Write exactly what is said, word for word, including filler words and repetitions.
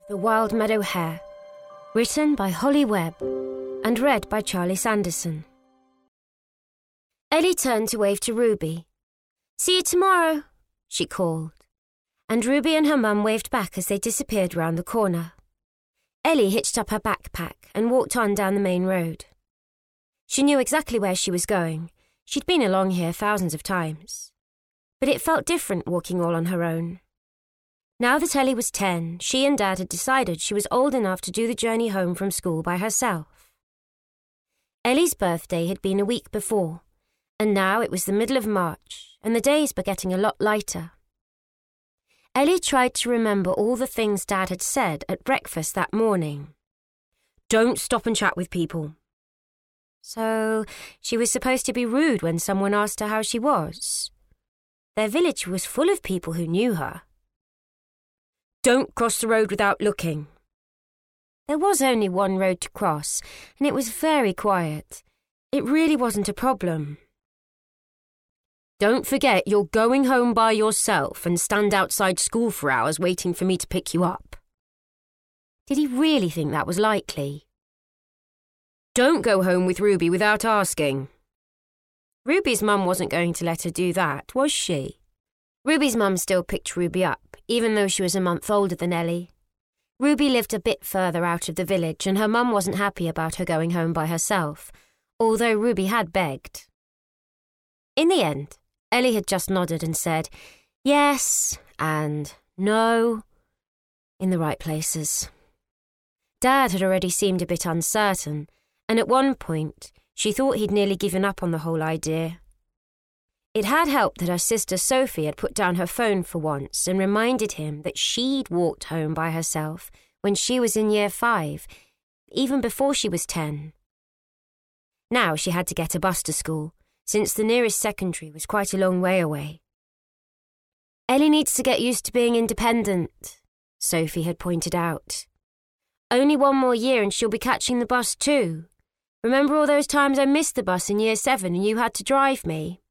The Wild Meadow Hare, written by Holly Webb and read by Charlie Sanderson. Ellie turned to wave to Ruby. "See you tomorrow," she called, and Ruby and her mum waved back as they disappeared round the corner. Ellie hitched up her backpack and walked on down the main road. She knew exactly where she was going. She'd been along here thousands of times. But it felt different walking all on her own. Now that Ellie was ten, she and Dad had decided she was old enough to do the journey home from school by herself. Ellie's birthday had been a week before, and now it was the middle of March, and the days were getting a lot lighter. Ellie tried to remember all the things Dad had said at breakfast that morning. "Don't stop and chat with people." So she was supposed to be rude when someone asked her how she was. Their village was full of people who knew her. "Don't cross the road without looking." There was only one road to cross, and it was very quiet. It really wasn't a problem. "Don't forget you're going home by yourself and stand outside school for hours waiting for me to pick you up." Did he really think that was likely? "Don't go home with Ruby without asking." Ruby's mum wasn't going to let her do that, was she? Ruby's mum still picked Ruby up, even though she was a month older than Ellie. Ruby lived a bit further out of the village, and her mum wasn't happy about her going home by herself, although Ruby had begged. In the end, Ellie had just nodded and said yes and no in the right places. Dad had already seemed a bit uncertain, and at one point she thought he'd nearly given up on the whole idea. It had helped that her sister Sophie had put down her phone for once and reminded him that she'd walked home by herself when she was in year five, even before she was ten. Now she had to get a bus to school, since the nearest secondary was quite a long way away. "Ellie needs to get used to being independent," Sophie had pointed out. "Only one more year and she'll be catching the bus too. Remember all those times I missed the bus in year seven and you had to drive me?"